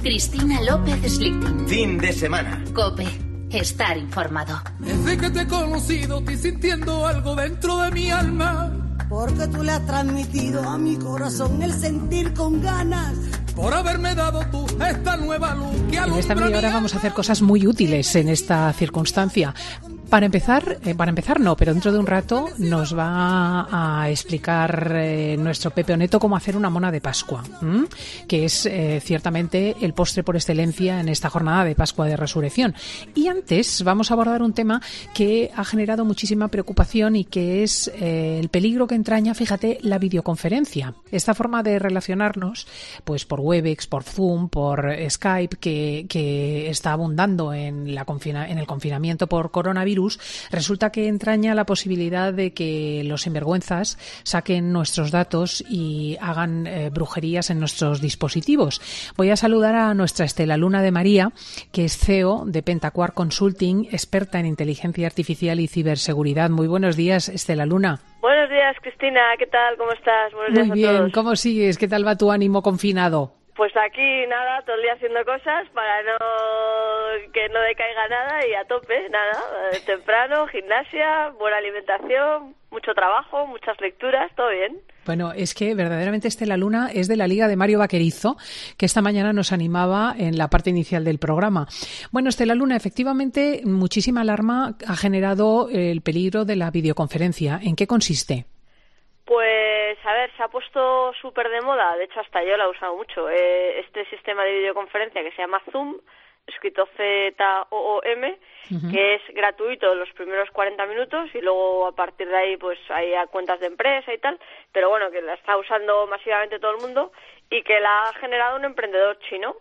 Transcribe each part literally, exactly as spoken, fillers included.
Cristina López Slichting. Fin de semana. COPE. Estar informado. Desde que te he conocido, estoy sintiendo algo dentro de mi alma. Porque tú le has transmitido a mi corazón el sentir con ganas. Por haberme dado tú esta nueva luz que alumbra. En esta media hora vamos a hacer cosas muy útiles en esta circunstancia. Para empezar, eh, para empezar no, pero dentro de un rato nos va a explicar eh, nuestro Pepe Oneto cómo hacer una mona de Pascua, ¿m? que es eh, ciertamente el postre por excelencia en esta jornada de Pascua de Resurrección. Y antes vamos a abordar un tema que ha generado muchísima preocupación y que es eh, el peligro que entraña, fíjate, la videoconferencia. Esta forma de relacionarnos, pues por Webex, por Zoom, por Skype, que, que está abundando en, la confina- en el confinamiento por coronavirus, resulta que entraña la posibilidad de que los sinvergüenzas saquen nuestros datos y hagan eh, brujerías en nuestros dispositivos. Voy a saludar a nuestra Estela Luna de María, que es C E O de Pentacuar Consulting, experta en inteligencia artificial y ciberseguridad. Muy buenos días, Estela Luna. Buenos días, Cristina. ¿Qué tal? ¿Cómo estás? Buenos días Muy a bien. todos. ¿Cómo sigues? ¿Qué tal va tu ánimo confinado? Pues aquí nada, todo el día haciendo cosas para no que no decaiga nada y a tope, nada, eh, temprano, gimnasia, buena alimentación, mucho trabajo, muchas lecturas, todo bien. Bueno, es que verdaderamente Estela Luna es de la Liga de Mario Vaquerizo, que esta mañana nos animaba en la parte inicial del programa. Bueno, Estela Luna, efectivamente, muchísima alarma ha generado el peligro de la videoconferencia. ¿En qué consiste? Pues, a ver, se ha puesto súper de moda, de hecho hasta yo la he usado mucho, eh, este sistema de videoconferencia que se llama Zoom, escrito Z O O M, uh-huh. que es gratuito los primeros cuarenta minutos y luego a partir de ahí pues hay cuentas de empresa y tal, pero bueno, que la está usando masivamente todo el mundo y que la ha generado un emprendedor chino.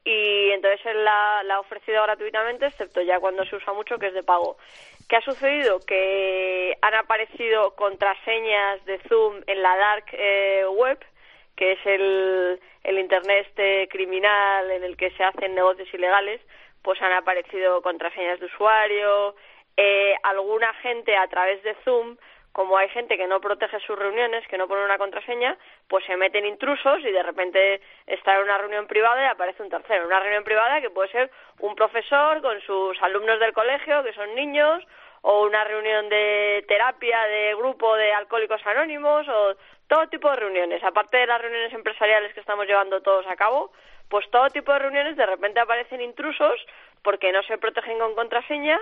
Y entonces él la, la ha ofrecido gratuitamente, excepto ya cuando se usa mucho, que es de pago. ¿Qué ha sucedido? Que han aparecido contraseñas de Zoom en la dark eh, web, que es el, el internet este criminal en el que se hacen negocios ilegales, pues han aparecido contraseñas de usuario, eh, alguna gente a través de Zoom, como hay gente que no protege sus reuniones, que no pone una contraseña, pues se meten intrusos y de repente está en una reunión privada y aparece un tercero. Una reunión privada que puede ser un profesor con sus alumnos del colegio, que son niños, o una reunión de terapia de grupo de alcohólicos anónimos, o todo tipo de reuniones. Aparte de las reuniones empresariales que estamos llevando todos a cabo, pues todo tipo de reuniones de repente aparecen intrusos porque no se protegen con contraseña.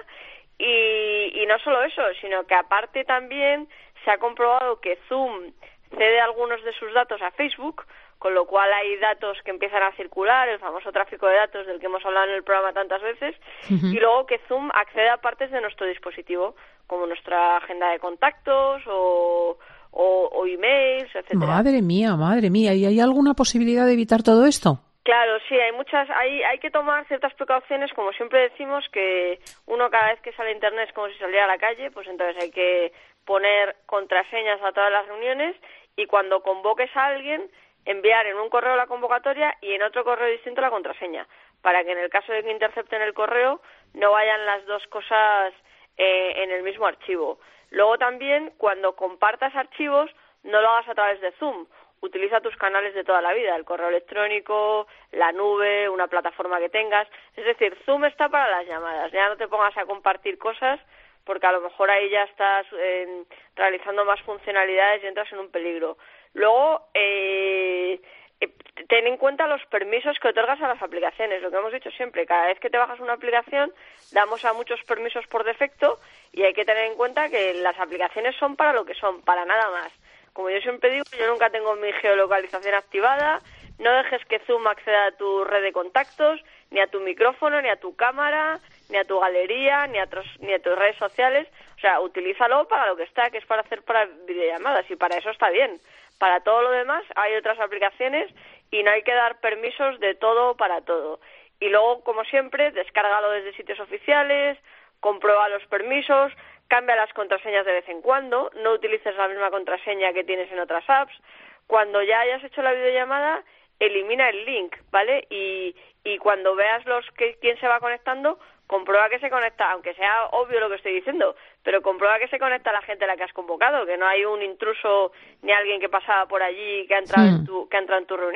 Y, y no solo eso, sino que aparte también se ha comprobado que Zoom cede algunos de sus datos a Facebook, con lo cual hay datos que empiezan a circular, el famoso tráfico de datos del que hemos hablado en el programa tantas veces, uh-huh. y luego que Zoom accede a partes de nuestro dispositivo, como nuestra agenda de contactos o, o, o emails, etcétera. Madre mía, madre mía, ¿y hay alguna posibilidad de evitar todo esto? Claro, sí, hay muchas, hay, hay que tomar ciertas precauciones, como siempre decimos, que uno cada vez que sale a internet es como si saliera a la calle, pues entonces hay que poner contraseñas a todas las reuniones y cuando convoques a alguien, enviar en un correo la convocatoria y en otro correo distinto la contraseña, para que en el caso de que intercepten el correo no vayan las dos cosas eh, en el mismo archivo. Luego también, cuando compartas archivos, no lo hagas a través de Zoom. Utiliza tus canales de toda la vida, el correo electrónico, la nube, una plataforma que tengas. Es decir, Zoom está para las llamadas. Ya no te pongas a compartir cosas porque a lo mejor ahí ya estás eh, realizando más funcionalidades y entras en un peligro. Luego, eh, eh, ten en cuenta los permisos que otorgas a las aplicaciones. Lo que hemos dicho siempre, cada vez que te bajas una aplicación, damos a muchos permisos por defecto y hay que tener en cuenta que las aplicaciones son para lo que son, para nada más. Como yo siempre digo, yo nunca tengo mi geolocalización activada, no dejes que Zoom acceda a tu red de contactos, ni a tu micrófono, ni a tu cámara, ni a tu galería, ni a, tus, ni a tus redes sociales. O sea, utilízalo para lo que está, que es para hacer para videollamadas, y para eso está bien. Para todo lo demás hay otras aplicaciones y no hay que dar permisos de todo para todo. Y luego, como siempre, descárgalo desde sitios oficiales, comprueba los permisos, cambia las contraseñas de vez en cuando, no utilices la misma contraseña que tienes en otras apps. Cuando ya hayas hecho la videollamada, elimina el link, ¿vale? Y, y cuando veas los que quién se va conectando, comprueba que se conecta, aunque sea obvio lo que estoy diciendo, pero comprueba que se conecta la gente a la que has convocado, que no hay un intruso ni alguien que pasaba por allí que ha entrado, sí. en, tu, que ha entrado en tu reunión.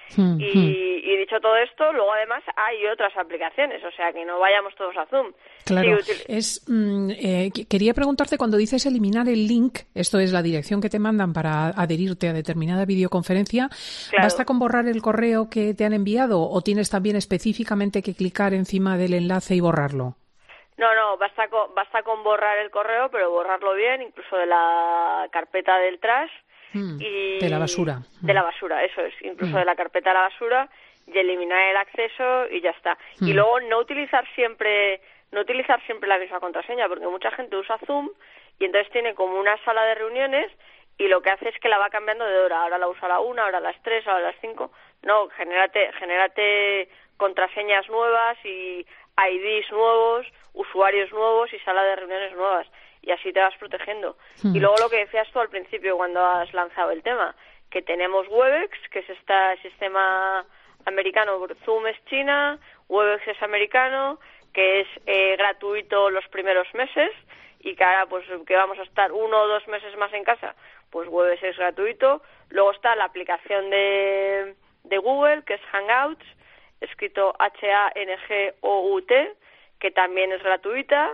Mm, y, mm. y dicho todo esto, luego además hay otras aplicaciones, o sea que no vayamos todos a Zoom. Claro, Sí, util- es, mm, eh, quería preguntarte, cuando dices eliminar el link, esto es la dirección que te mandan para adherirte a determinada videoconferencia, Claro. ¿basta con borrar el correo que te han enviado o tienes también específicamente que clicar encima del enlace y borrarlo? No, no, basta con, basta con borrar el correo, pero borrarlo bien, incluso de la carpeta del trash. Mm, y de la basura. De Mm. la basura, eso es, incluso Mm. de la carpeta de la basura, y eliminar el acceso y ya está. Y Mm. luego no utilizar siempre no utilizar siempre la misma contraseña, porque mucha gente usa Zoom y entonces tiene como una sala de reuniones y lo que hace es que la va cambiando de hora. Ahora la usa a la una, ahora a las tres, ahora a las cinco. No, genérate, genérate contraseñas nuevas y I Ds nuevos, usuarios nuevos y sala de reuniones nuevas. Y así te vas protegiendo. Hmm. Y luego lo que decías tú al principio cuando has lanzado el tema, que tenemos Webex, que es este sistema americano, Zoom es China, Webex es americano, que es eh, gratuito los primeros meses y que ahora pues que vamos a estar uno o dos meses más en casa, pues Webex es gratuito. Luego está la aplicación de, de Google, que es Hangouts, escrito H A N G O U T, que también es gratuita.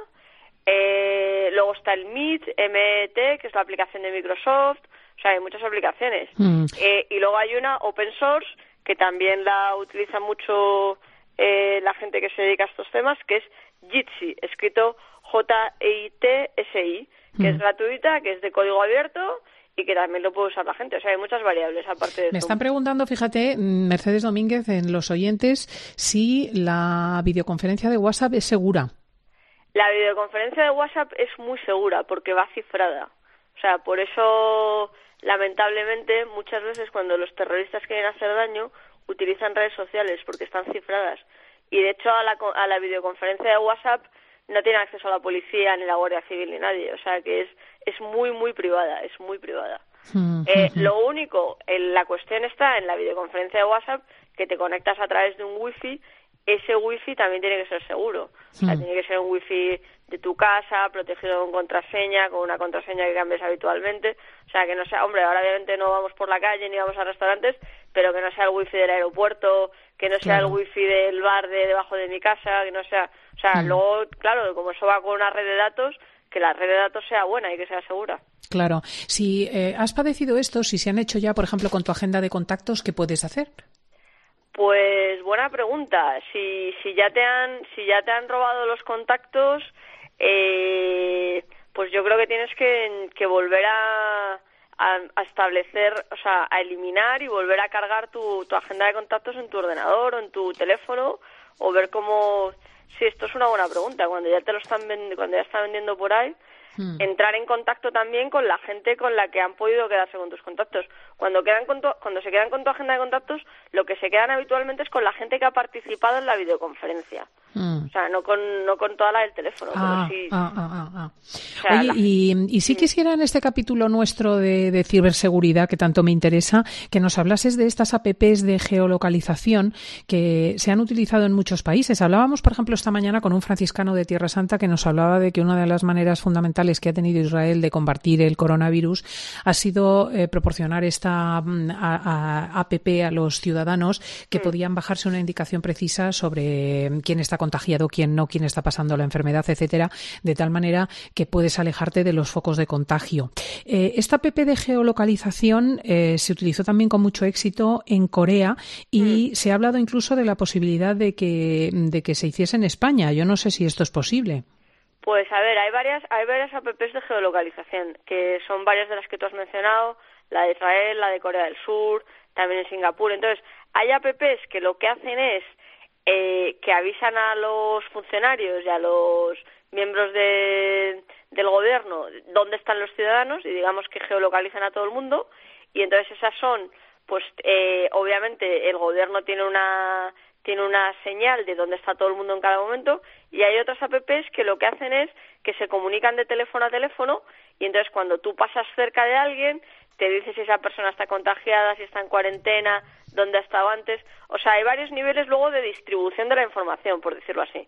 Eh, luego está el Meet, M E T, que es la aplicación de Microsoft. O sea, hay muchas aplicaciones. Mm. Eh, y luego hay una open source, que también la utiliza mucho eh, la gente que se dedica a estos temas, que es Jitsi, escrito J I T S I, que Mm. es gratuita, que es de código abierto y que también lo puede usar la gente. O sea, hay muchas variables aparte de Me Zoom. están preguntando, fíjate, Mercedes Domínguez, en los oyentes, si la videoconferencia de WhatsApp es segura. La videoconferencia de WhatsApp es muy segura porque va cifrada. O sea, por eso, lamentablemente, muchas veces cuando los terroristas quieren hacer daño, utilizan redes sociales porque están cifradas. Y de hecho, a la, a la videoconferencia de WhatsApp no tiene acceso a la policía, ni la Guardia Civil, ni nadie. O sea, que es, es muy, muy privada, es muy privada. Mm, Eh, mm, lo único, en la cuestión está en la videoconferencia de WhatsApp, que te conectas a través de un wifi. Ese wifi también tiene que ser seguro. O sea, Mm. tiene que ser un wifi de tu casa, protegido con contraseña, con una contraseña que cambies habitualmente. O sea, que no sea, hombre, ahora obviamente no vamos por la calle ni vamos a restaurantes, pero que no sea el wifi del aeropuerto, que no sea Claro. el wifi del bar de debajo de mi casa, que no sea... O sea, Mm. luego, claro, como eso va con una red de datos, que la red de datos sea buena y que sea segura. Claro. Si eh, has padecido esto, si se han hecho ya, por ejemplo, con tu agenda de contactos, ¿qué puedes hacer? Pues buena pregunta. Si si ya te han si ya te han robado los contactos, eh, pues yo creo que tienes que, que volver a, a, a establecer, o sea, a eliminar y volver a cargar tu, tu agenda de contactos en tu ordenador o en tu teléfono, o ver cómo. Sí, esto es una buena pregunta. Cuando ya te lo están vend- cuando ya está vendiendo por ahí. Mm. Entrar en contacto también con la gente con la que han podido quedarse con tus contactos. Cuando quedan con tu, cuando se quedan con tu agenda de contactos, lo que se quedan habitualmente es con la gente que ha participado en la videoconferencia. Mm. O sea, no con no con toda la del teléfono, Ah, pero sí. ah, ah, ah, ah. sea, Oye, la- y, y si sí. quisiera en este capítulo nuestro de, de ciberseguridad, que tanto me interesa, que nos hablases de estas apps de geolocalización que se han utilizado en muchos países. Hablábamos, por ejemplo, esta mañana con un franciscano de Tierra Santa que nos hablaba de que una de las maneras fundamentales que ha tenido Israel de combatir el coronavirus ha sido eh, proporcionar esta mm, a, a, app a los ciudadanos que Mm. podían bajarse una indicación precisa sobre quién está contagiado, quién no, quién está pasando la enfermedad, etcétera, de tal manera que puedes alejarte de los focos de contagio. Eh, esta app de geolocalización eh, se utilizó también con mucho éxito en Corea y Mm. se ha hablado incluso de la posibilidad de que, de que se hiciese en España. Yo no sé si esto es posible. Pues a ver, hay varias hay varias apps de geolocalización, que son varias de las que tú has mencionado, la de Israel, la de Corea del Sur, también en Singapur. Entonces, hay apps que lo que hacen es eh, que avisan a los funcionarios y a los miembros de, del gobierno dónde están los ciudadanos y digamos que geolocalizan a todo el mundo. Y entonces esas son, pues eh, obviamente el gobierno tiene una tiene una señal de dónde está todo el mundo en cada momento, y hay otras apps que lo que hacen es que se comunican de teléfono a teléfono, y entonces cuando tú pasas cerca de alguien te dice si esa persona está contagiada, si está en cuarentena, dónde ha estado antes. O sea, hay varios niveles luego de distribución de la información, por decirlo así.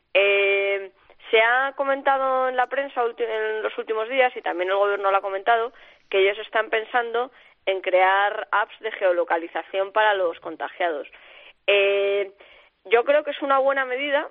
Eh, se ha comentado en la prensa ulti- en los últimos días, y también el gobierno lo ha comentado, que ellos están pensando en crear apps de geolocalización para los contagiados. Eh, yo creo que es una buena medida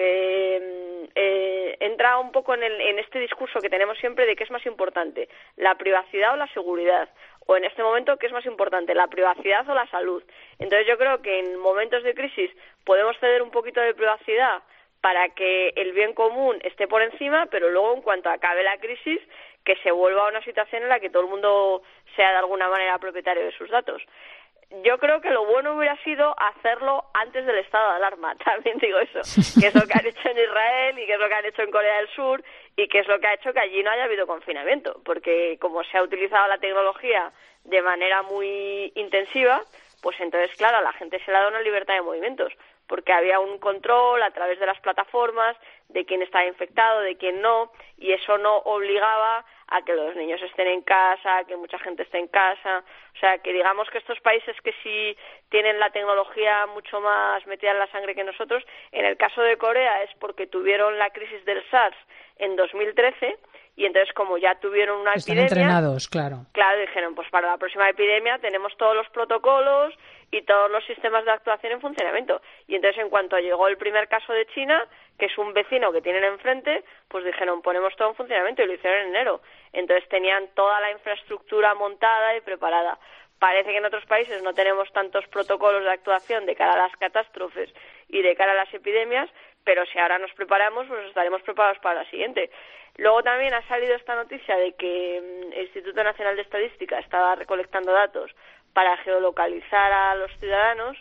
porque eh, entra un poco en, el, en este discurso que tenemos siempre de qué es más importante, la privacidad o la seguridad, o en este momento qué es más importante, la privacidad o la salud. Entonces yo creo que en momentos de crisis podemos ceder un poquito de privacidad para que el bien común esté por encima, pero luego en cuanto acabe la crisis, que se vuelva a una situación en la que todo el mundo sea de alguna manera propietario de sus datos. Yo creo que lo bueno hubiera sido hacerlo antes del estado de alarma, también digo eso, que es lo que han hecho en Israel y que es lo que han hecho en Corea del Sur y que es lo que ha hecho que allí no haya habido confinamiento, porque como se ha utilizado la tecnología de manera muy intensiva, pues entonces, claro, a la gente se le ha dado una libertad de movimientos, porque había un control a través de las plataformas de quién estaba infectado, de quién no, y eso no obligaba a que los niños estén en casa, que mucha gente esté en casa. O sea, que digamos que estos países que sí tienen la tecnología mucho más metida en la sangre que nosotros, en el caso de Corea es porque tuvieron la crisis del SARS en dos mil trece y entonces como ya tuvieron una Están epidemia... entrenados, claro. Claro, dijeron, pues para la próxima epidemia tenemos todos los protocolos y todos los sistemas de actuación en funcionamiento. Y entonces en cuanto llegó el primer caso de China, que es un vecino que tienen enfrente, pues dijeron, ponemos todo en funcionamiento y lo hicieron en enero. Entonces tenían toda la infraestructura montada y preparada. Parece que en otros países no tenemos tantos protocolos de actuación de cara a las catástrofes y de cara a las epidemias, pero si ahora nos preparamos, pues estaremos preparados para la siguiente. Luego también ha salido esta noticia de que el Instituto Nacional de Estadística estaba recolectando datos para geolocalizar a los ciudadanos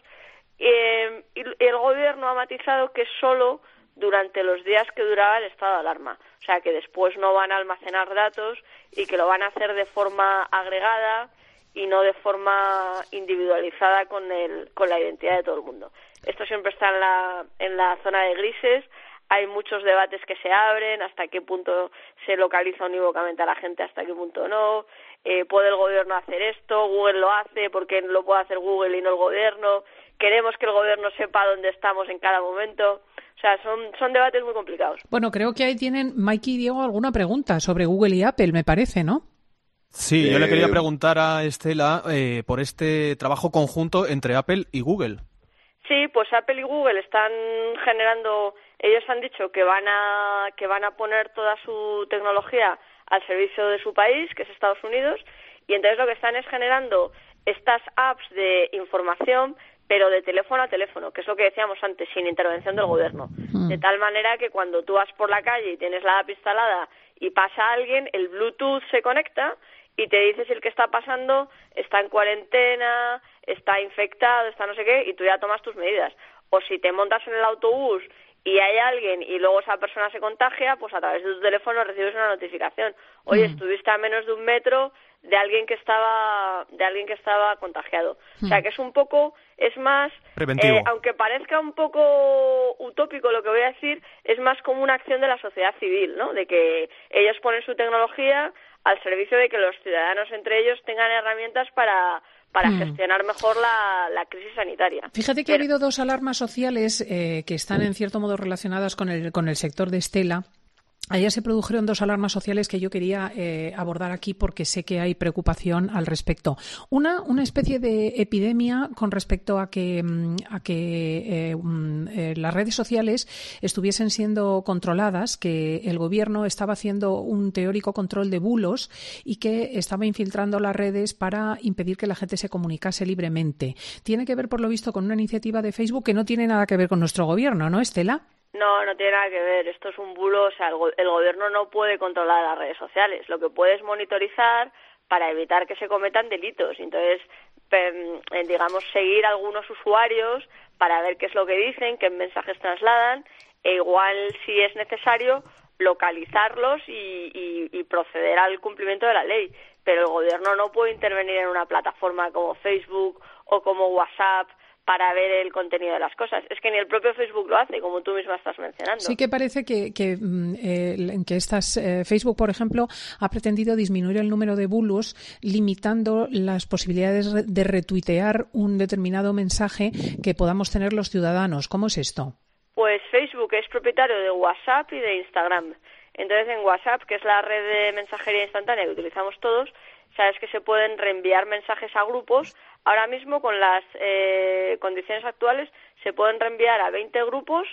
eh, y el gobierno ha matizado que solo durante los días que duraba el estado de alarma, o sea que después no van a almacenar datos y que lo van a hacer de forma agregada y no de forma individualizada con el con la identidad de todo el mundo. Esto siempre está en la en la zona de grises. Hay muchos debates que se abren, hasta qué punto se localiza unívocamente a la gente, hasta qué punto no. Eh, ¿Puede el gobierno hacer esto? ¿Google lo hace? ¿Por qué lo puede hacer Google y no el gobierno? ¿Queremos que el gobierno sepa dónde estamos en cada momento? O sea, son, son debates muy complicados. Bueno, creo que ahí tienen, Mikey y Diego, alguna pregunta sobre Google y Apple, me parece, ¿no? Sí, yo le quería preguntar a Estela eh, por este trabajo conjunto entre Apple y Google. Sí, pues Apple y Google están generando, ellos han dicho que van a que van a poner toda su tecnología al servicio de su país, que es Estados Unidos, y entonces lo que están es generando estas apps de información, pero de teléfono a teléfono, que es lo que decíamos antes, sin intervención del gobierno. Mm. De tal manera que cuando tú vas por la calle y tienes la app instalada y pasa alguien, el Bluetooth se conecta y te dice si el que está pasando está en cuarentena, está infectado, está no sé qué, y tú ya tomas tus medidas. O si te montas en el autobús y hay alguien y luego esa persona se contagia, pues a través de tu teléfono recibes una notificación. Oye, mm. estuviste a menos de un metro de alguien que estaba de alguien que estaba contagiado. Mm. O sea, que es un poco, es más, eh, aunque parezca un poco utópico lo que voy a decir, es más como una acción de la sociedad civil, ¿no? De que ellos ponen su tecnología al servicio de que los ciudadanos entre ellos tengan herramientas para para mm. gestionar mejor la, la crisis sanitaria. Fíjate que Pero... ha habido dos alarmas sociales eh, que están en cierto modo relacionadas con el con el sector de Estela. Ayer se produjeron dos alarmas sociales que yo quería eh, abordar aquí porque sé que hay preocupación al respecto. Una, una especie de epidemia con respecto a que, a que eh, eh, las redes sociales estuviesen siendo controladas, que el gobierno estaba haciendo un teórico control de bulos y que estaba infiltrando las redes para impedir que la gente se comunicase libremente. Tiene que ver, por lo visto, con una iniciativa de Facebook que no tiene nada que ver con nuestro gobierno, ¿no, Estela? No, no tiene nada que ver. Esto es un bulo. O sea, el, go- el gobierno no puede controlar las redes sociales. Lo que puede es monitorizar para evitar que se cometan delitos. Entonces, eh, digamos, seguir a algunos usuarios para ver qué es lo que dicen, qué mensajes trasladan, e igual, si es necesario, localizarlos y, y, y proceder al cumplimiento de la ley. Pero el gobierno no puede intervenir en una plataforma como Facebook o como WhatsApp para ver el contenido de las cosas. Es que ni el propio Facebook lo hace, como tú misma estás mencionando. Sí que parece que, que, eh, que estas, eh, Facebook, por ejemplo, ha pretendido disminuir el número de bulos limitando las posibilidades de retuitear un determinado mensaje que podamos tener los ciudadanos. ¿Cómo es esto? Pues Facebook es propietario de WhatsApp y de Instagram. Entonces, en WhatsApp, que es la red de mensajería instantánea que utilizamos todos, sabes que se pueden reenviar mensajes a grupos. Ahora mismo, con las eh, condiciones actuales, se pueden reenviar a veinte grupos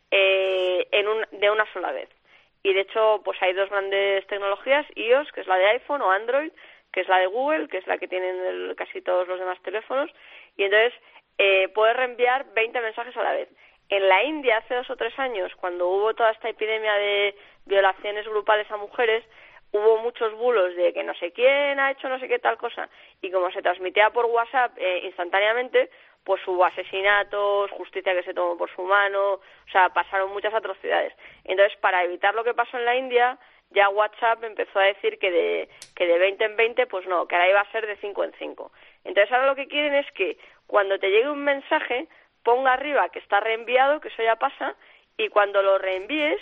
eh, en un, de una sola vez. Y de hecho, pues hay dos grandes tecnologías, iOS, que es la de iPhone, o Android, que es la de Google, que es la que tienen el, casi todos los demás teléfonos. Y entonces eh, puedes reenviar veinte mensajes a la vez. En la India, hace dos o tres años, cuando hubo toda esta epidemia de violaciones grupales a mujeres, hubo muchos bulos de que no sé quién ha hecho no sé qué tal cosa, y como se transmitía por WhatsApp eh, instantáneamente, pues hubo asesinatos, justicia que se tomó por su mano, o sea, pasaron muchas atrocidades. Entonces, para evitar lo que pasó en la India, ya WhatsApp empezó a decir que de que de veinte en veinte, pues no, que ahora iba a ser de cinco en cinco. Entonces, ahora lo que quieren es que cuando te llegue un mensaje, ponga arriba que está reenviado, que eso ya pasa, y cuando lo reenvíes,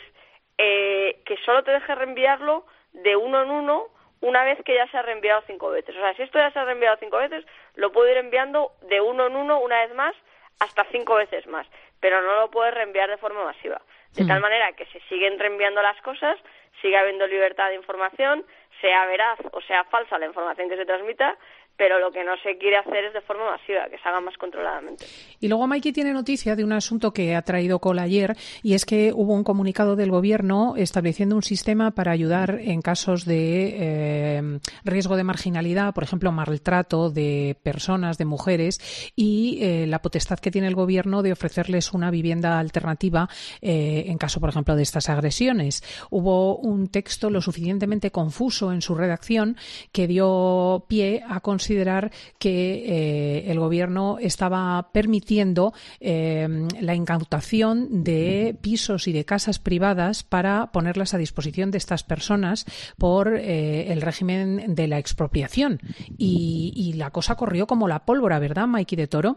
eh, que solo te deje reenviarlo de uno en uno una vez que ya se ha reenviado cinco veces. O sea, si esto ya se ha reenviado cinco veces, lo puedo ir enviando de uno en uno una vez más hasta cinco veces más, pero no lo puedes reenviar de forma masiva. De mm. tal manera que se siguen reenviando las cosas, sigue habiendo libertad de información, sea veraz o sea falsa la información que se transmita, pero lo que no se quiere hacer es de forma masiva, que se haga más controladamente. Y luego Maiki tiene noticia de un asunto que ha traído cola ayer, y es que hubo un comunicado del Gobierno estableciendo un sistema para ayudar en casos de eh, riesgo de marginalidad, por ejemplo, maltrato de personas, de mujeres, y eh, la potestad que tiene el Gobierno de ofrecerles una vivienda alternativa eh, en caso, por ejemplo, de estas agresiones. Hubo un texto lo suficientemente confuso en su redacción que dio pie a considerar considerar que eh, el Gobierno estaba permitiendo eh, la incautación de pisos y de casas privadas para ponerlas a disposición de estas personas por eh, el régimen de la expropiación. Y, y la cosa corrió como la pólvora, ¿verdad, Maiki de Toro?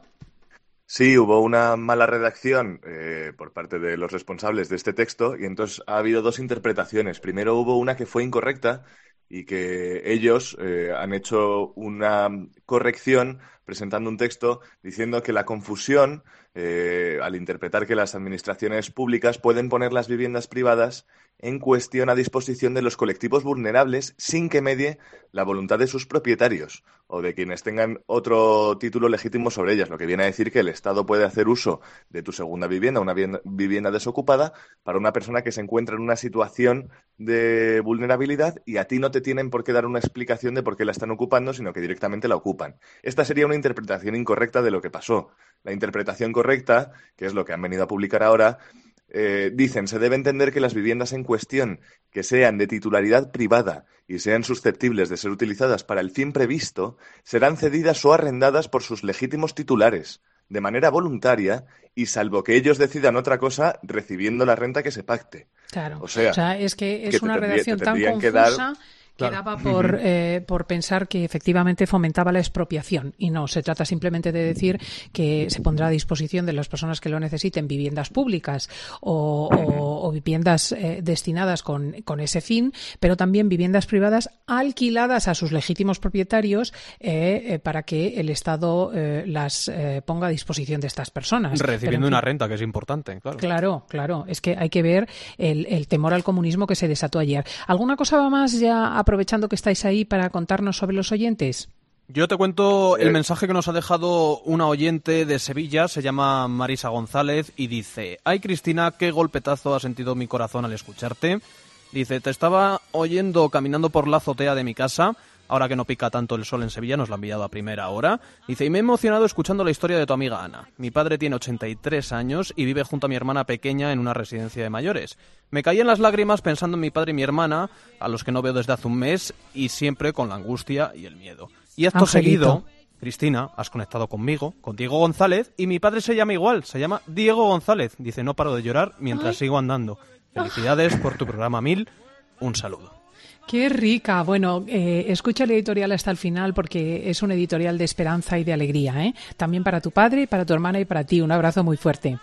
Sí, hubo una mala redacción eh, por parte de los responsables de este texto, y entonces ha habido dos interpretaciones. Primero hubo una que fue incorrecta, y que ellos eh, han hecho una corrección presentando un texto diciendo que la confusión, eh, al interpretar que las administraciones públicas pueden poner las viviendas privadas en cuestión a disposición de los colectivos vulnerables sin que medie la voluntad de sus propietarios o de quienes tengan otro título legítimo sobre ellas, lo que viene a decir que el Estado puede hacer uso de tu segunda vivienda, una vivienda desocupada, para una persona que se encuentra en una situación de vulnerabilidad, y a ti no te tienen por qué dar una explicación de por qué la están ocupando, sino que directamente la ocupan. Esta sería una interpretación incorrecta de lo que pasó. La interpretación correcta, que es lo que han venido a publicar ahora, Eh, dicen, se debe entender que las viviendas en cuestión que sean de titularidad privada y sean susceptibles de ser utilizadas para el fin previsto, serán cedidas o arrendadas por sus legítimos titulares, de manera voluntaria y salvo que ellos decidan otra cosa, recibiendo la renta que se pacte. Claro, o sea, o sea es que es que una tendría, redacción tan confusa... Que dar... Quedaba por, eh, por pensar que efectivamente fomentaba la expropiación, y no, se trata simplemente de decir que se pondrá a disposición de las personas que lo necesiten viviendas públicas o, o, o viviendas eh, destinadas con, con ese fin, pero también viviendas privadas alquiladas a sus legítimos propietarios eh, eh, para que el Estado eh, las eh, ponga a disposición de estas personas. Recibiendo pero, una renta, que es importante, claro. Claro, claro. Es que hay que ver el, el temor al comunismo que se desató ayer. ¿Alguna cosa va más ya a aprovechando que estáis ahí para contarnos sobre los oyentes? Yo te cuento el mensaje que nos ha dejado una oyente de Sevilla, se llama Marisa González, y dice: ay, Cristina, qué golpetazo ha sentido mi corazón al escucharte. Dice, te estaba oyendo caminando por la azotea de mi casa, ahora que no pica tanto el sol en Sevilla, nos lo ha enviado a primera hora. Dice, y me he emocionado escuchando la historia de tu amiga Ana. Mi padre tiene ochenta y tres años y vive junto a mi hermana pequeña en una residencia de mayores. Me caí en las lágrimas pensando en mi padre y mi hermana, a los que no veo desde hace un mes, y siempre con la angustia y el miedo. Y esto Angelito. seguido, Cristina, has conectado conmigo, con Diego González, y mi padre se llama igual, se llama Diego González. Dice, no paro de llorar mientras Ay. sigo andando. Felicidades por tu programa mil. Un saludo. Qué rica. Bueno, eh, escucha el editorial hasta el final porque es un editorial de esperanza y de alegría, ¿eh? También para tu padre, para tu hermana y para ti. Un abrazo muy fuerte.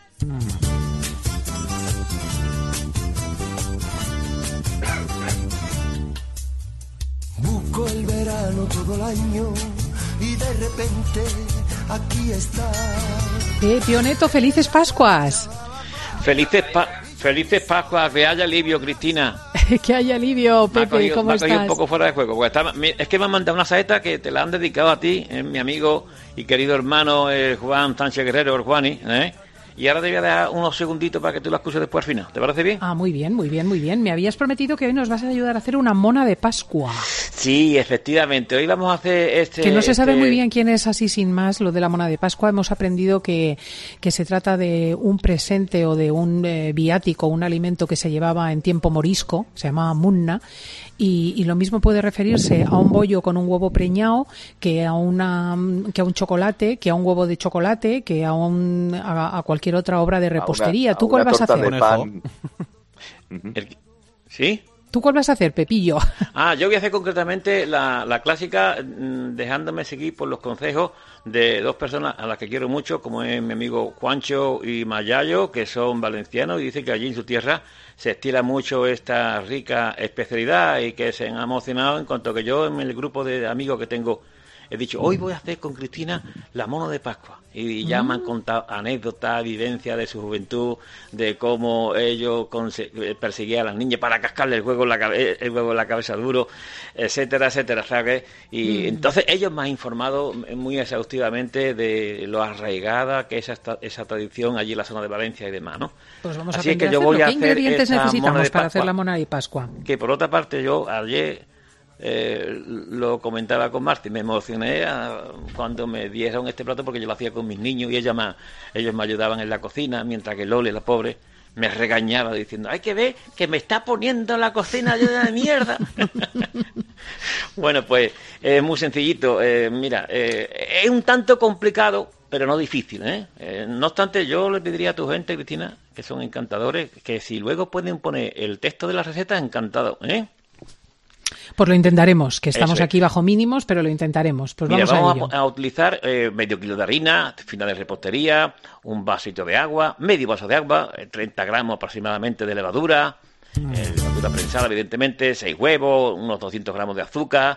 Busco el verano todo el año y de repente aquí está. Eh, Tío Neto, felices Pascuas. Felices pa Felices Pascuas, que haya alivio, Cristina. Que haya alivio, Pepe, cogido, ¿cómo me estás? Me ha cogido un poco fuera de juego. Pues está, es que me han mandado una saeta que te la han dedicado a ti, eh, mi amigo y querido hermano eh, Juan Sánchez Guerrero, el Juani, ¿eh? Y ahora te voy a dejar unos segunditos para que tú la escuches después al final. ¿Te parece bien? Ah, muy bien, muy bien, muy bien. Me habías prometido que hoy nos vas a ayudar a hacer una mona de Pascua. Sí, efectivamente. Hoy vamos a hacer este... Que no se sabe este... muy bien quién es, así sin más, lo de la mona de Pascua. Hemos aprendido que, que se trata de un presente o de un eh, viático, un alimento que se llevaba en tiempo morisco, se llamaba munna, y, y lo mismo puede referirse a un bollo con un huevo preñado, que a una que a un chocolate, que a un huevo de chocolate, que a un a, a cualquier otra obra de repostería. Una, ¿Tú cuál vas a hacer? El... ¿Sí? ¿Tú cuál vas a hacer, Pepillo? Ah, yo voy a hacer concretamente la, la clásica, dejándome seguir por los consejos de dos personas a las que quiero mucho, como es mi amigo Juancho y Mayayo, que son valencianos, y dicen que allí en su tierra se estira mucho esta rica especialidad y que se han emocionado en cuanto que yo en el grupo de amigos que tengo he dicho, hoy voy a hacer con Cristina la mona de Pascua. Y ya mm. me han contado anécdotas, vivencias de su juventud, de cómo ellos perseguían a las niñas para cascarle el huevo en la, cabe el huevo en la cabeza duro, etcétera, etcétera, ¿sabes? Y mm. entonces ellos me han informado muy exhaustivamente de lo arraigada que es esa, esa tradición allí en la zona de Valencia y demás, ¿no? Pues vamos Así a es que yo voy a ¿Qué hacer ingredientes necesitamos para hacer la Pascua, mona de Pascua? Que por otra parte yo ayer... Eh, lo comentaba con Marti, me emocioné a, cuando me dieron este plato porque yo lo hacía con mis niños y ella me, ellos me ayudaban en la cocina, mientras que Loli, la pobre, me regañaba diciendo, hay que ver que me está poniendo la cocina llena de mierda. Bueno, pues es eh, muy sencillito, eh, mira, eh, es un tanto complicado, pero no difícil, ¿eh? Eh, no obstante, yo le pediría a tu gente, Cristina, que son encantadores, que si luego pueden poner el texto de la receta, encantado, ¿eh? Pues lo intentaremos, que estamos es. aquí bajo mínimos, pero lo intentaremos. Pues Mira, vamos, vamos a, a, a utilizar eh, medio kilo de harina, fina de repostería, un vasito de agua, medio vaso de agua, treinta gramos aproximadamente de levadura, mm. eh, levadura prensada, evidentemente, seis huevos, unos doscientos gramos de azúcar,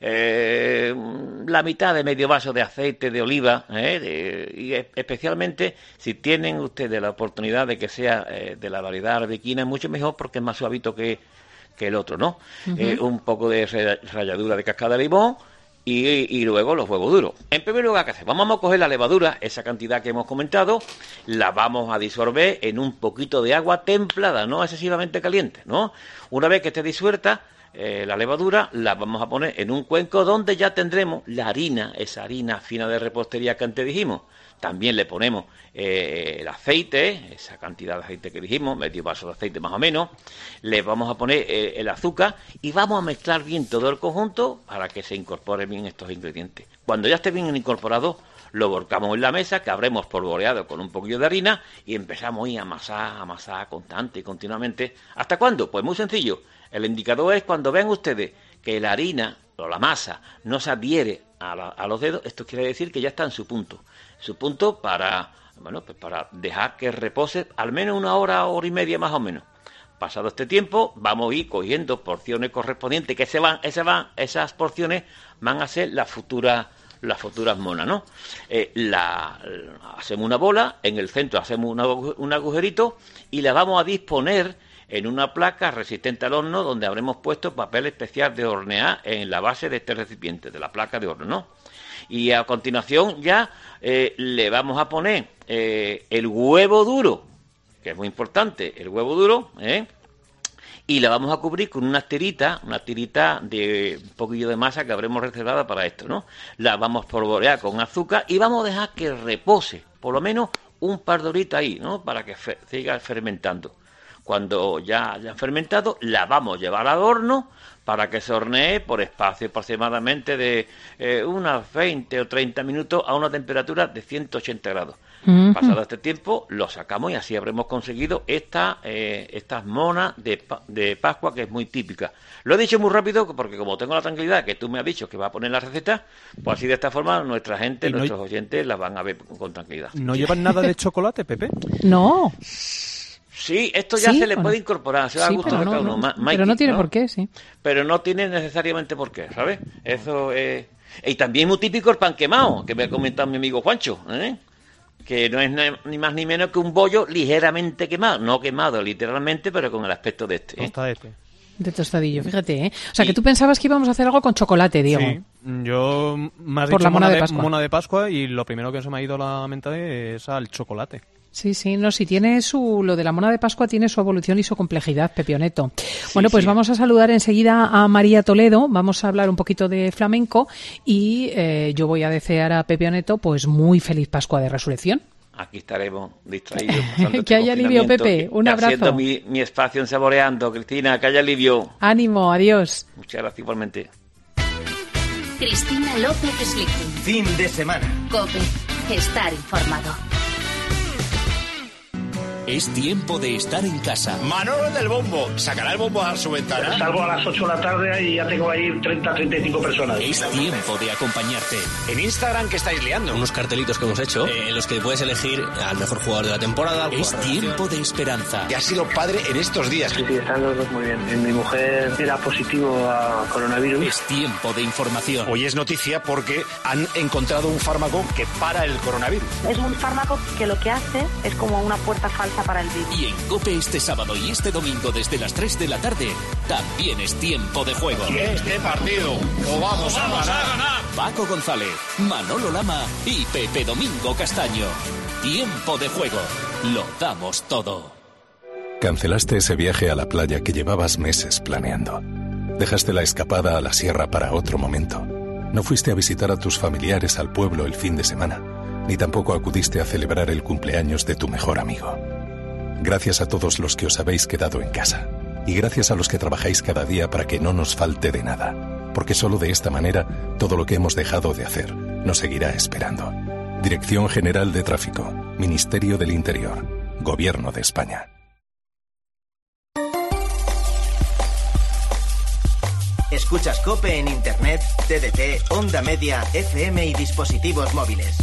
eh, la mitad de medio vaso de aceite de oliva, eh, de, y especialmente si tienen ustedes la oportunidad de que sea eh, de la variedad arbequina, mucho mejor porque es más suavito que que el otro, ¿no? Uh-huh. eh, un poco de ralladura de cascada de limón y, y luego los huevos duros. En primer lugar, ¿qué hacemos? Vamos a coger la levadura, esa cantidad que hemos comentado, la vamos a disolver en un poquito de agua templada, no excesivamente caliente, ¿no? Una vez que esté disuelta eh, la levadura, la vamos a poner en un cuenco donde ya tendremos la harina, esa harina fina de repostería que antes dijimos. También le ponemos eh, el aceite, esa cantidad de aceite que dijimos, medio vaso de aceite más o menos. Le vamos a poner eh, el azúcar y vamos a mezclar bien todo el conjunto para que se incorporen bien estos ingredientes. Cuando ya esté bien incorporado, lo volcamos en la mesa, que habremos polvoreado con un poquillo de harina y empezamos a amasar, amasar constante y continuamente. ¿Hasta cuándo? Pues muy sencillo. El indicador es cuando vean ustedes que la harina o la masa no se adhiere a, la, a los dedos, esto quiere decir que ya está en su punto. Su punto para, bueno, pues para dejar que repose al menos una hora, hora y media más o menos. Pasado este tiempo, vamos a ir cogiendo porciones correspondientes, que se van, ese van, esas porciones van a ser las futuras, las futuras monas, ¿no? Eh, la, la, hacemos una bola, en el centro hacemos una, un agujerito y la vamos a disponer en una placa resistente al horno donde habremos puesto papel especial de hornear en la base de este recipiente, de la placa de horno, ¿no? Y a continuación ya eh, le vamos a poner eh, el huevo duro, que es muy importante, el huevo duro, ¿eh? Y la vamos a cubrir con una tirita, una tirita de un poquillo de masa que habremos reservada para esto, ¿no? La vamos a polvorear con azúcar y vamos a dejar que repose, por lo menos un par de horitas ahí, ¿no? Para que fe siga fermentando. Cuando ya hayan fermentado, la vamos a llevar al horno para que se hornee por espacio aproximadamente de eh, unas veinte o treinta minutos a una temperatura de ciento ochenta grados. Uh-huh. Pasado este tiempo, lo sacamos y así habremos conseguido esta, eh, estas monas de, de Pascua, que es muy típica. Lo he dicho muy rápido porque como tengo la tranquilidad que tú me has dicho que va a poner la receta, pues así de esta forma nuestra gente, no nuestros oyentes, las van a ver con tranquilidad. ¿No llevan nada de chocolate, Pepe? No. Sí, esto ya ¿Sí? se le puede no? incorporar, se da sí, gusto pero de no, cada uno. No, Mikey, pero no tiene ¿no? por qué, sí. Pero no tiene necesariamente por qué, ¿sabes? Eso es... Y también muy típico el pan quemado, que me ha comentado mi amigo Juancho, ¿eh? que no es ni más ni menos que un bollo ligeramente quemado, no quemado literalmente, pero con el aspecto de este. ¿eh? Tostadete. De tostadillo, fíjate, ¿eh? O sea, que tú pensabas que íbamos a hacer algo con chocolate, Diego. Sí, yo me has Por dicho la mona mona de Pascua. mona de Pascua y lo primero que se me ha ido a la mente es al chocolate. Sí, sí, no, si tiene su, lo de la mona de Pascua tiene su evolución y su complejidad, Pepioneto. Bueno, pues sí. vamos a saludar enseguida a María Toledo, vamos a hablar un poquito de flamenco y eh, yo voy a desear a Pepioneto pues muy feliz Pascua de Resurrección. Aquí estaremos distraídos. pasando Que este haya alivio, confinamiento Pepe. Un y abrazo. Haciendo mi, mi espacio en Saboreando. Cristina, que haya alivio. Ánimo, adiós. Muchas gracias igualmente. Cristina López Slichting. Fin de semana. COPE. Estar informado. Es tiempo de estar en casa. Manolo del Bombo. ¿Sacará el bombo a su ventana? Salgo a las ocho de la tarde y ya tengo ahí treinta a treinta y cinco personas. Es tiempo de acompañarte. En Instagram, ¿qué estáis liando? Unos cartelitos que hemos hecho, eh, en los que puedes elegir al mejor jugador de la temporada. Es tiempo de esperanza. Y has sido padre en estos días. Sí, sí, están los dos muy bien. Mi mujer era positivo a coronavirus. Es tiempo de información. Hoy es noticia porque han encontrado un fármaco que para el coronavirus. Es un fármaco que lo que hace es como una puerta falsa para el virus. Y en COPE este sábado y este domingo desde las tres de la tarde también es tiempo de juego. Este partido lo vamos a ganar. Paco González, Manolo Lama y Pepe Domingo Castaño. Tiempo de juego. Lo damos todo. Cancelaste ese viaje a la playa que llevabas meses planeando. Dejaste la escapada a la sierra para otro momento. No fuiste a visitar a tus familiares al pueblo el fin de semana, ni tampoco acudiste a celebrar el cumpleaños de tu mejor amigo. Gracias a todos los que os habéis quedado en casa. Y gracias a los que trabajáis cada día para que no nos falte de nada. Porque solo de esta manera, todo lo que hemos dejado de hacer nos seguirá esperando. Dirección General de Tráfico, Ministerio del Interior, Gobierno de España. Escuchas COPE en Internet, T D T, Onda Media, F M y dispositivos móviles.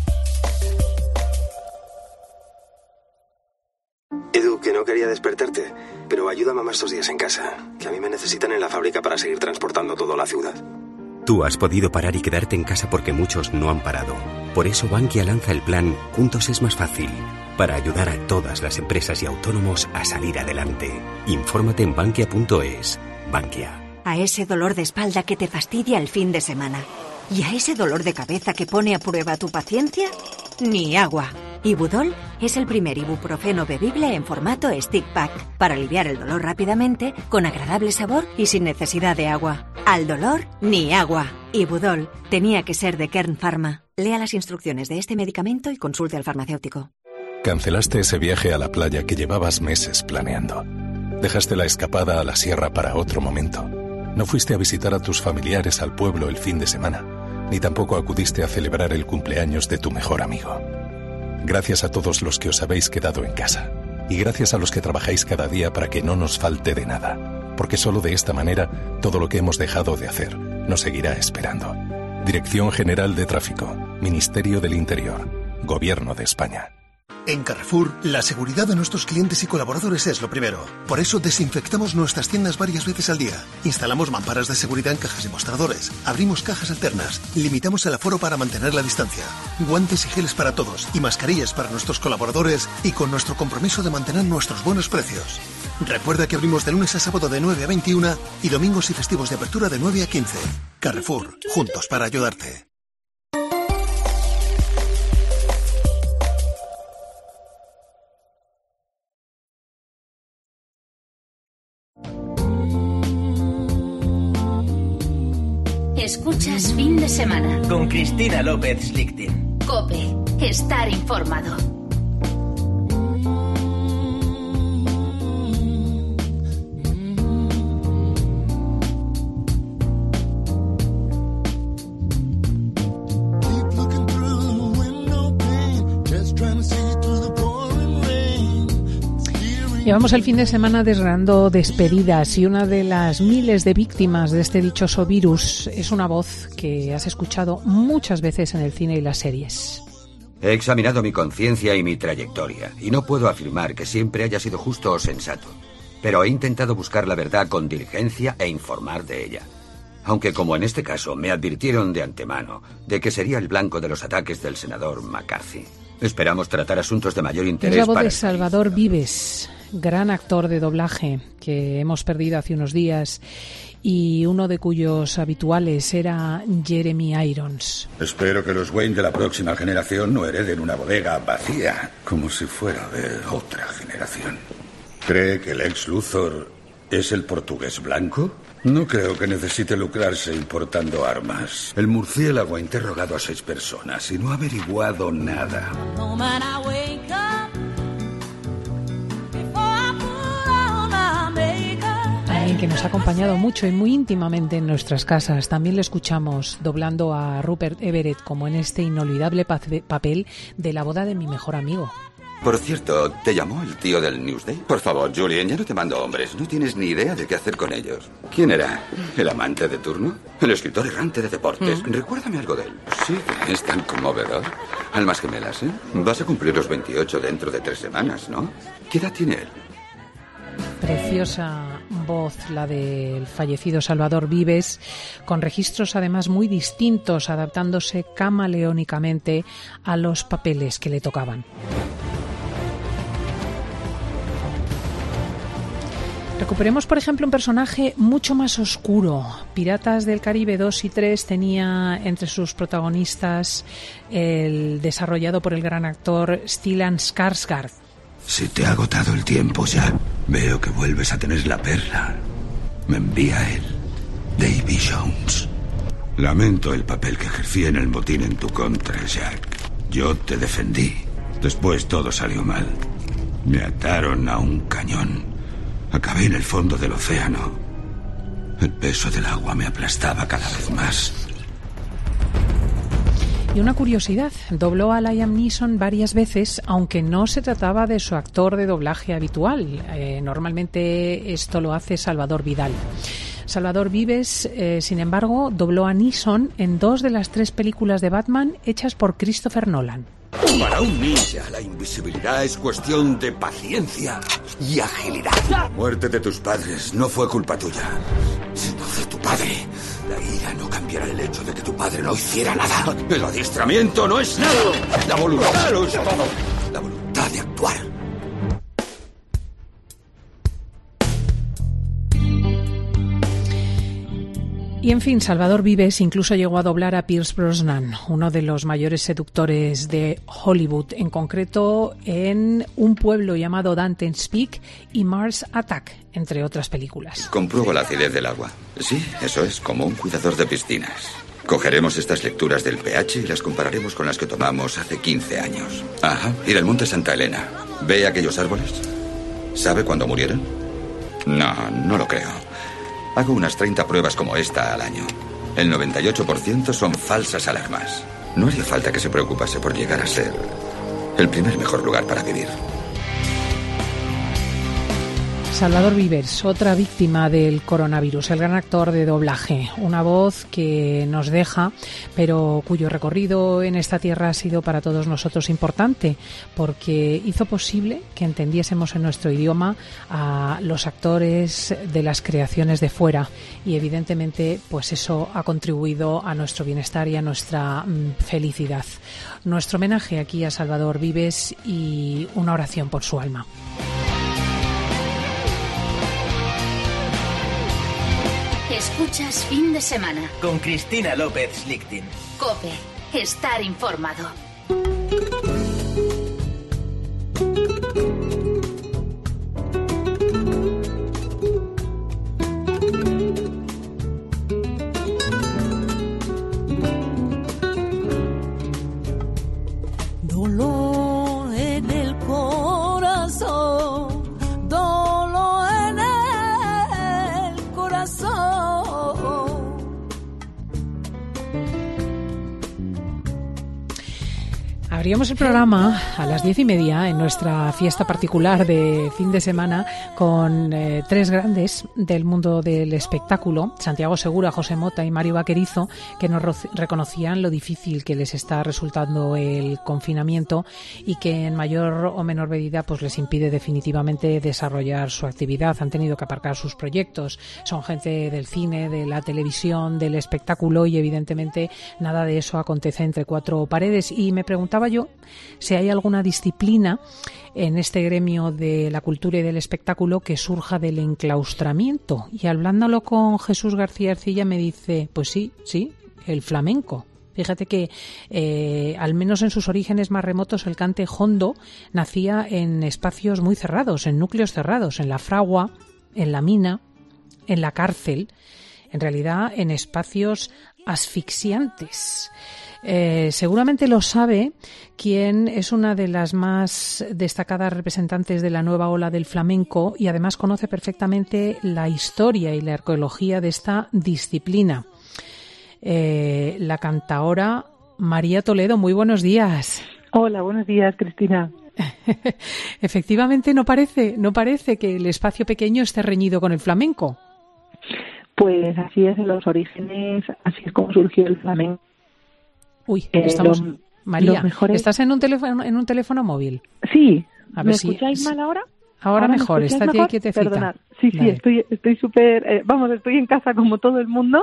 Edu, que no quería despertarte, pero ayuda a mamá estos días en casa, que a mí me necesitan en la fábrica para seguir transportando todo a la ciudad. Tú has podido parar y quedarte en casa porque muchos no han parado. Por eso Bankia lanza el plan Juntos es más fácil, para ayudar a todas las empresas y autónomos a salir adelante. Infórmate en bankia punto es. Bankia. A ese dolor de espalda que te fastidia el fin de semana. ¿Y a ese dolor de cabeza que pone a prueba tu paciencia? Ni agua. Ibudol es el primer ibuprofeno bebible en formato stick pack para aliviar el dolor rápidamente, con agradable sabor y sin necesidad de agua. Al dolor, ni agua. Ibudol tenía que ser de Kern Pharma. Lea las instrucciones de este medicamento y consulte al farmacéutico. Cancelaste ese viaje a la playa que llevabas meses planeando. Dejaste la escapada a la sierra para otro momento. No fuiste a visitar a tus familiares al pueblo el fin de semana, ni tampoco acudiste a celebrar el cumpleaños de tu mejor amigo. Gracias a todos los que os habéis quedado en casa. Y gracias a los que trabajáis cada día para que no nos falte de nada. Porque solo de esta manera, todo lo que hemos dejado de hacer nos seguirá esperando. Dirección General de Tráfico, Ministerio del Interior, Gobierno de España. En Carrefour, la seguridad de nuestros clientes y colaboradores es lo primero. Por eso desinfectamos nuestras tiendas varias veces al día. Instalamos mamparas de seguridad en cajas y mostradores. Abrimos cajas alternas. Limitamos el aforo para mantener la distancia. Guantes y geles para todos. Y mascarillas para nuestros colaboradores. Y con nuestro compromiso de mantener nuestros buenos precios. Recuerda que abrimos de lunes a sábado de nueve a veintiuna y domingos y festivos de apertura de nueve a quince. Carrefour, juntos para ayudarte. Escuchas Fin de Semana. Con Cristina López Slichting. COPE. Estar informado. Llevamos el fin de semana desgranando despedidas y una de las miles de víctimas de este dichoso virus es una voz que has escuchado muchas veces en el cine y las series. He examinado mi conciencia y mi trayectoria y no puedo afirmar que siempre haya sido justo o sensato, pero he intentado buscar la verdad con diligencia e informar de ella. Aunque, como en este caso, me advirtieron de antemano de que sería el blanco de los ataques del senador McCarthy. Esperamos tratar asuntos de mayor interés. Es la voz para de Salvador Vives, gran actor de doblaje que hemos perdido hace unos días y uno de cuyos habituales era Jeremy Irons. Espero que los Wayne de la próxima generación no hereden una bodega vacía, como si fuera de otra generación. ¿Cree que el ex Luthor es el portugués blanco? No creo que necesite lucrarse importando armas. El murciélago ha interrogado a seis personas y no ha averiguado nada. Alguien que nos ha acompañado mucho y muy íntimamente en nuestras casas. También le escuchamos doblando a Rupert Everett, como en este inolvidable papel de La boda de mi mejor amigo. Por cierto, ¿te llamó el tío del Newsday? Por favor, Julien, ya no te mando hombres. No tienes ni idea de qué hacer con ellos. ¿Quién era? ¿El amante de turno? ¿El escritor errante de deportes? Mm. Recuérdame algo de él. Sí, es tan conmovedor. Almas gemelas, ¿eh? Vas a cumplir los veintiocho dentro de tres semanas, ¿no? ¿Qué edad tiene él? Preciosa voz la del fallecido Salvador Vives, con registros además muy distintos, adaptándose camaleónicamente a los papeles que le tocaban. Recuperemos, por ejemplo, un personaje mucho más oscuro. Piratas del Caribe dos y tres tenía entre sus protagonistas el desarrollado por el gran actor Stellan Skarsgård. Si te ha agotado el tiempo ya, veo que vuelves a tener la perla. Me envía él, Davy Jones. Lamento el papel que ejercí en el motín en tu contra, Jack. Yo te defendí. Después todo salió mal. Me ataron a un cañón. Acabé en el fondo del océano. El peso del agua me aplastaba cada vez más. Y una curiosidad, dobló a Liam Neeson varias veces, aunque no se trataba de su actor de doblaje habitual. Eh, normalmente esto lo hace Salvador Vidal. Salvador Vives, eh, sin embargo, dobló a Neeson en dos de las tres películas de Batman hechas por Christopher Nolan. Para un ninja, la invisibilidad es cuestión de paciencia y agilidad. La muerte de tus padres no fue culpa tuya, sino de tu padre. La ira no cambiará el hecho de que tu padre no hiciera nada. El adiestramiento no es nada. La voluntad lo es todo. La voluntad de actuar. Y en fin, Salvador Vives incluso llegó a doblar a Pierce Brosnan, uno de los mayores seductores de Hollywood, en concreto en Un pueblo llamado Dante's Peak y Mars Attack, entre otras películas. Compruebo la acidez del agua. Sí, eso es, como un cuidador de piscinas. Cogeremos estas lecturas del pH y las compararemos con las que tomamos hace quince años. Ajá, ir al Monte Santa Elena. ¿Ve aquellos árboles? ¿Sabe cuándo murieron? No, no lo creo. Hago unas treinta pruebas como esta al año. El noventa y ocho por ciento son falsas alarmas. No haría falta que se preocupase por llegar a ser el primer mejor lugar para vivir. Salvador Vives, otra víctima del coronavirus, el gran actor de doblaje, una voz que nos deja, pero cuyo recorrido en esta tierra ha sido para todos nosotros importante, porque hizo posible que entendiésemos en nuestro idioma a los actores de las creaciones de fuera, y evidentemente pues eso ha contribuido a nuestro bienestar y a nuestra mm, felicidad. Nuestro homenaje aquí a Salvador Vives y una oración por su alma. Escuchas Fin de Semana con Cristina López Slichting. COPE. Estar informado. Dolor en el corazón, dolor en el corazón. Abríamos el programa a las diez y media en nuestra fiesta particular de fin de semana con eh, tres grandes del mundo del espectáculo, Santiago Segura, José Mota y Mario Vaquerizo, que nos reconocían lo difícil que les está resultando el confinamiento y que en mayor o menor medida pues les impide definitivamente desarrollar su actividad. Han tenido que aparcar sus proyectos. Son gente del cine, de la televisión, del espectáculo y evidentemente nada de eso acontece entre cuatro paredes. Y me preguntaba yo yo si hay alguna disciplina en este gremio de la cultura y del espectáculo que surja del enclaustramiento. Y hablándolo con Jesús García Ercilla me dice, pues sí, sí, el flamenco. Fíjate que, eh, al menos en sus orígenes más remotos, el cante jondo nacía en espacios muy cerrados, en núcleos cerrados, en la fragua, en la mina, en la cárcel, en realidad en espacios asfixiantes. Eh, seguramente lo sabe quien es una de las más destacadas representantes de la nueva ola del flamenco y además conoce perfectamente la historia y la arqueología de esta disciplina. Eh, la cantaora María Toledo, muy buenos días. Hola, buenos días, Cristina. Efectivamente, no parece, no parece que el espacio pequeño esté reñido con el flamenco. Pues así es, en los orígenes, así es como surgió el flamenco. Uy, eh, estamos... Los, María, los mejores... ¿estás en un teléfono en un teléfono móvil? Sí. A ver ¿Me si... escucháis mal ahora? Ahora, ahora mejor, estate ahí quietecita. Perdonad. Sí, sí, vale. estoy estoy súper, eh, vamos, estoy en casa como todo el mundo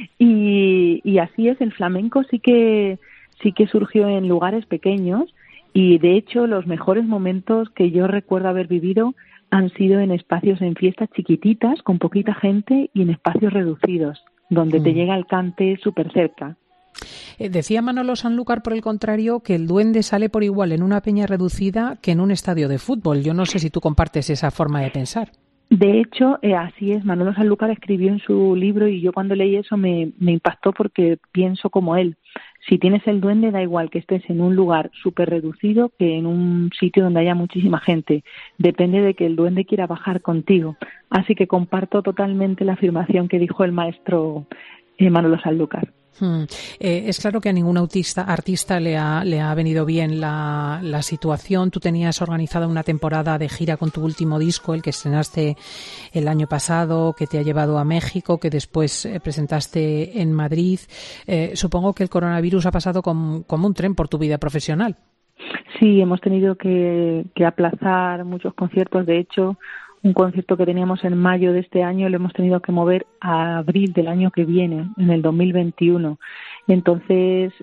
y, y así es, el flamenco sí que sí que surgió en lugares pequeños y de hecho los mejores momentos que yo recuerdo haber vivido han sido en espacios, en fiestas chiquititas con poquita gente y en espacios reducidos donde mm. te llega el cante súper cerca. Eh, decía Manolo Sanlúcar, por el contrario, que el duende sale por igual en una peña reducida que en un estadio de fútbol. Yo no sé si tú compartes esa forma de pensar. De hecho, eh, así es. Manolo Sanlúcar escribió en su libro y yo cuando leí eso me, me impactó porque pienso como él. Si tienes el duende, da igual que estés en un lugar súper reducido que en un sitio donde haya muchísima gente. Depende de que el duende quiera bajar contigo. Así que comparto totalmente la afirmación que dijo el maestro eh, Manolo Sanlúcar. Hmm. Eh, es claro que a ningún autista, artista le ha, le ha venido bien la, la situación. Tú tenías organizada una temporada de gira con tu último disco, el que estrenaste el año pasado, que te ha llevado a México, que después eh, presentaste en Madrid. Eh, supongo que el coronavirus ha pasado como, como un tren por tu vida profesional. Sí, hemos tenido que, que aplazar muchos conciertos. De hecho, un concierto que teníamos en mayo de este año lo hemos tenido que mover a abril del año que viene, en el dos mil veintiuno. Entonces,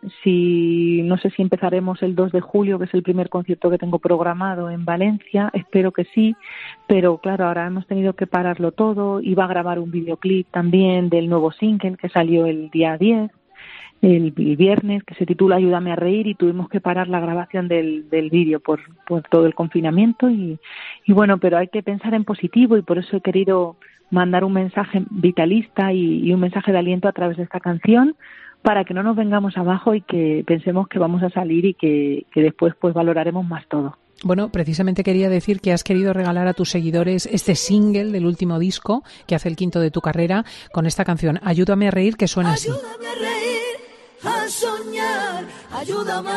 si no sé si empezaremos el dos de julio, que es el primer concierto que tengo programado en Valencia, espero que sí, pero claro, ahora hemos tenido que pararlo todo. Iba a grabar un videoclip también del nuevo single que salió el día diez. El, el viernes, que se titula Ayúdame a reír, y tuvimos que parar la grabación del, del vídeo por, por todo el confinamiento y, y bueno, pero hay que pensar en positivo y por eso he querido mandar un mensaje vitalista y, y un mensaje de aliento a través de esta canción para que no nos vengamos abajo y que pensemos que vamos a salir y que, que después pues valoraremos más todo. Bueno, precisamente quería decir que has querido regalar a tus seguidores este single del último disco que hace el quinto de tu carrera con esta canción, Ayúdame a reír, que suena así. Ayúdame a reír, a soñar, ayúdame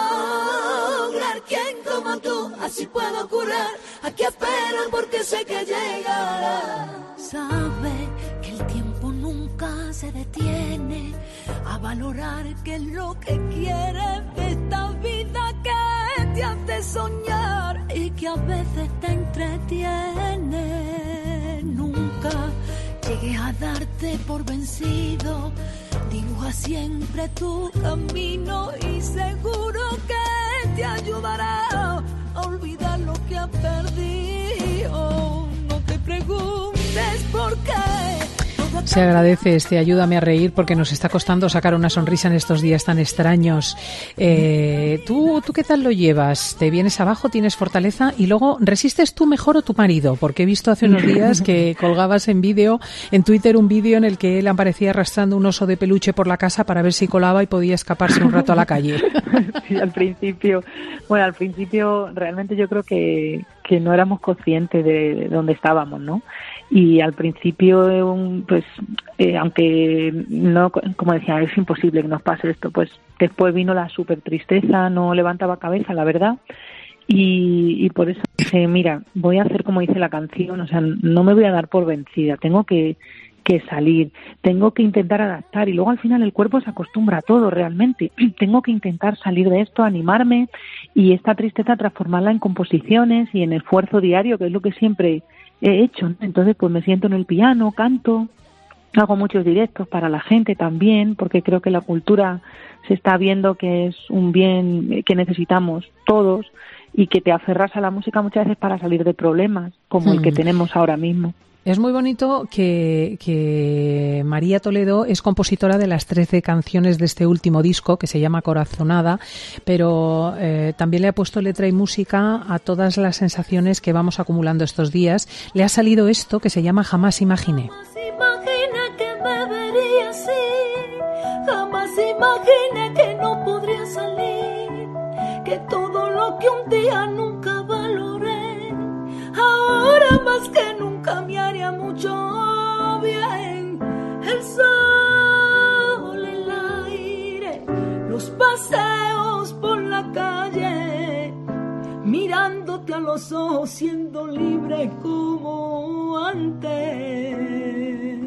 a lograr. Quien como tú, así puedo curar. Aquí esperan porque sé que llegará. Sabe que el tiempo nunca se detiene a valorar qué es lo que quieres de esta vida que te hace soñar y que a veces te entretiene. Nunca llegues a darte por vencido. Dibuja siempre tu camino y seguro que te ayudará a olvidar lo que has perdido. No te preguntes por qué. Se agradece este Ayúdame a reír porque nos está costando sacar una sonrisa en estos días tan extraños. Eh, ¿tú, ¿Tú qué tal lo llevas? ¿Te vienes abajo? ¿Tienes fortaleza? Y luego, ¿resistes tú mejor o tu marido? Porque he visto hace unos días que colgabas en vídeo, en Twitter, un vídeo en el que él aparecía arrastrando un oso de peluche por la casa para ver si colaba y podía escaparse un rato a la calle. Sí, al principio, bueno, al principio realmente yo creo que, que no éramos conscientes de dónde estábamos, ¿no? Y al principio, pues, eh, aunque no, como decía, es imposible que nos pase esto, pues después vino la súper tristeza, no levantaba cabeza, la verdad, y, y por eso dije, mira, voy a hacer como dice la canción, o sea, no me voy a dar por vencida, tengo que, que salir, tengo que intentar adaptar, y luego al final el cuerpo se acostumbra a todo realmente, tengo que intentar salir de esto, animarme, y esta tristeza transformarla en composiciones y en esfuerzo diario, que es lo que siempre he hecho, ¿no? Entonces pues me siento en el piano, canto hago muchos directos para la gente también, porque creo que la cultura se está viendo que es un bien que necesitamos todos y que te aferras a la música muchas veces para salir de problemas, como hmm. el que tenemos ahora mismo. Es muy bonito que, que María Toledo es compositora de las trece canciones de este último disco, que se llama Corazonada, pero eh, también le ha puesto letra y música a todas las sensaciones que vamos acumulando estos días. Le ha salido esto que se llama Jamás Imaginé. Imaginé que me vería así, jamás imaginé que no podría salir, que todo lo que un día nunca valoré, ahora más que nunca me haría mucho bien. El sol, el aire, los paseos por la calle, mirándote a los ojos, siendo libre como antes.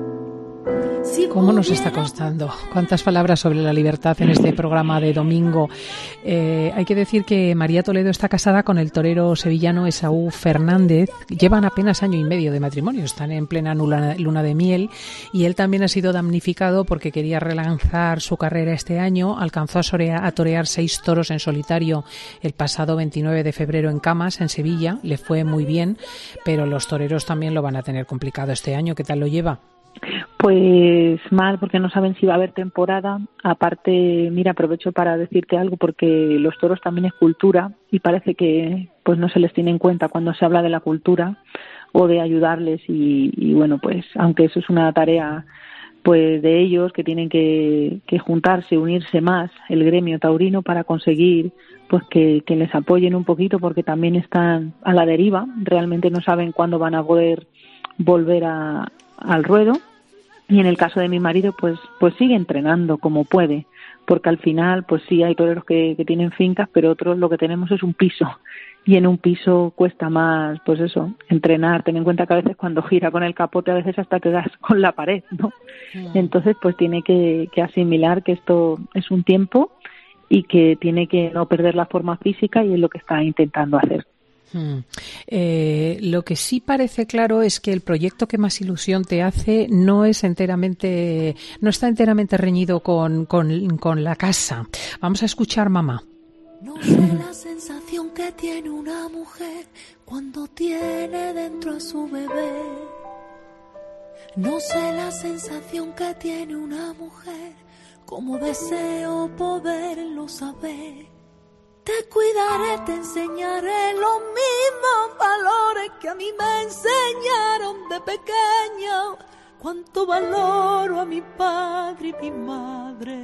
Si ¿Cómo nos está costando? ¿Cuántas palabras sobre la libertad en este programa de domingo? Eh, hay que decir que María Toledo está casada con el torero sevillano Esaú Fernández. Llevan apenas año y medio de matrimonio, están en plena luna, luna de miel, y él también ha sido damnificado porque quería relanzar su carrera este año. Alcanzó a, sorear, a torear seis toros en solitario el pasado veintinueve de febrero en Camas, en Sevilla. Le fue muy bien, pero los toreros también lo van a tener complicado este año. ¿Qué tal lo lleva? Pues mal, porque no saben si va a haber temporada. Aparte, mira, aprovecho para decirte algo, porque los toros también es cultura y parece que pues no se les tiene en cuenta cuando se habla de la cultura o de ayudarles y, y bueno, pues aunque eso es una tarea pues de ellos, que tienen que, que juntarse, unirse más el gremio taurino para conseguir pues que, que les apoyen un poquito, porque también están a la deriva, realmente no saben cuándo van a poder volver a al ruedo. Y en el caso de mi marido pues pues sigue entrenando como puede, porque al final pues sí hay toreros que, que tienen fincas, pero otros lo que tenemos es un piso, y en un piso cuesta más pues eso, entrenar. Ten en cuenta que a veces cuando gira con el capote a veces hasta te das con la pared, ¿no? Mm. Entonces pues tiene que, que asimilar que esto es un tiempo y que tiene que no perder la forma física, y es lo que está intentando hacer. Hmm. Eh, lo que sí parece claro es que el proyecto que más ilusión te hace no es enteramente, no está enteramente reñido con, con, con la casa. Vamos a escuchar Mamá. No sé la sensación que tiene una mujer cuando tiene dentro a su bebé. No sé la sensación que tiene una mujer, como deseo poderlo saber. Te cuidaré, te enseñaré los mismos valores que a mí me enseñaron de pequeño. Cuánto valoro a mi padre y mi madre.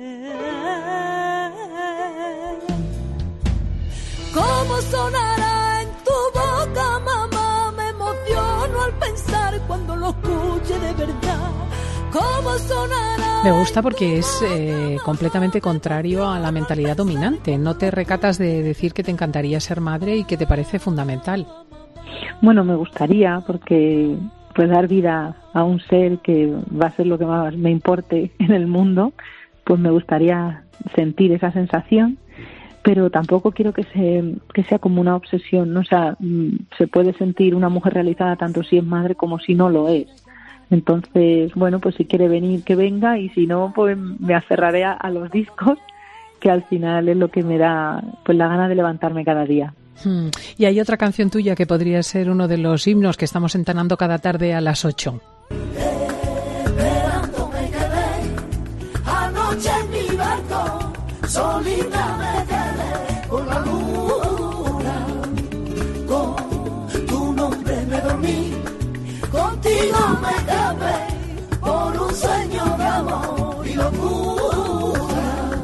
¿Cómo sonará en tu boca, mamá? Me emociono al pensar cuando lo escuche de verdad. ¿Cómo sonará? Me gusta porque es eh, completamente contrario a la mentalidad dominante. No te recatas de decir que te encantaría ser madre y que te parece fundamental. Bueno, me gustaría, porque pues dar vida a un ser que va a ser lo que más me importe en el mundo, pues me gustaría sentir esa sensación, pero tampoco quiero que se que sea como una obsesión, ¿no? O sea, se puede sentir una mujer realizada tanto si es madre como si no lo es. Entonces, bueno, pues si quiere venir, que venga, y si no, pues me aferraré a, a los discos, que al final es lo que me da pues la gana de levantarme cada día. Hmm. Y hay otra canción tuya que podría ser uno de los himnos que estamos entonando cada tarde a las ocho. Esperando me quedé, anoche en mi barco, solita me quedé, con la luna, con tu nombre me dormí. Contigo me escapé por un sueño de amor y locura.